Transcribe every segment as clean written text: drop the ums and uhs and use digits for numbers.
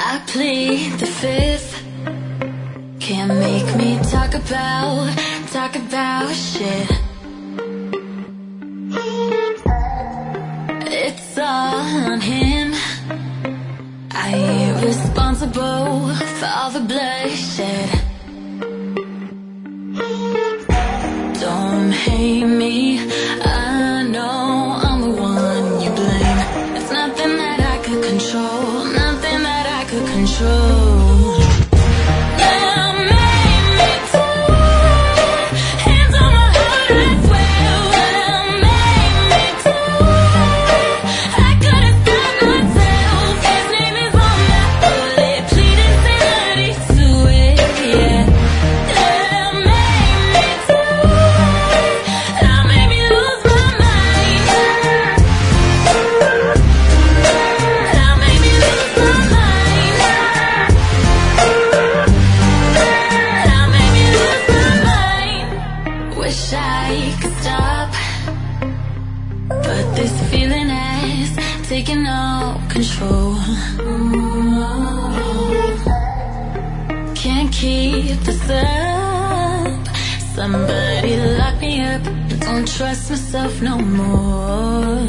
I plead the fifth. Can't make me talk about shit. It's all on him. I ain't responsible for all the bloodshed. Don't hate me, I know I'm the one you blame. It's nothing that I could control, nothing that I could control. Wish I could stop, but this feeling has taken all control. Can't keep this up. Somebody lock me up. Don't trust myself no more.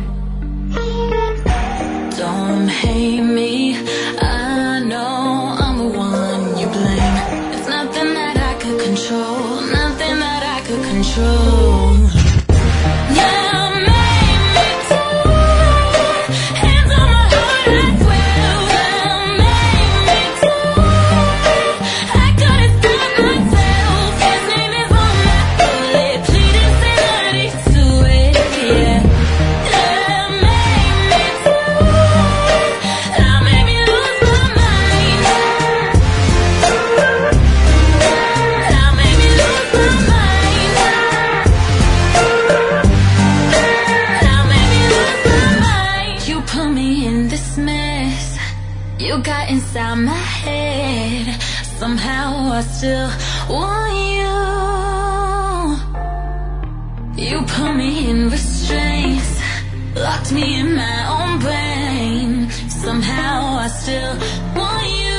Don't hate me, I know I'm the one you blame. It's nothing that I could control, nothing that I could control. You got inside my head. Somehow I still want you. You put me in restraints, locked me in my own brain. Somehow I still want you.